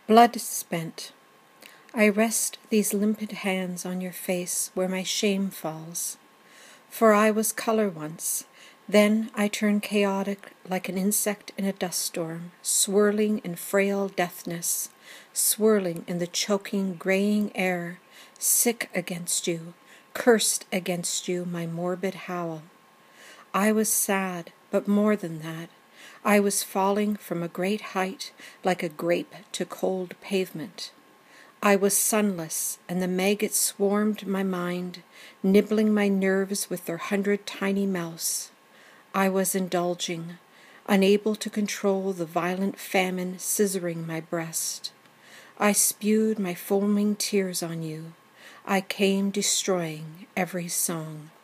Blood spent. I rest these limpid hands on your face where my shame falls. For I was color once, then I turn chaotic like an insect in a dust storm, swirling in frail deathness, swirling in the choking, graying air, sick against you, cursed against you, my morbid howl. I was sad, but more than that. I was falling from a great height like a grape to cold pavement. I was sunless, and the maggots swarmed my mind, nibbling my nerves with their 100 tiny mouths. I was indulging, unable to control the violent famine scissoring my breast. I spewed my foaming tears on you. I came destroying every song.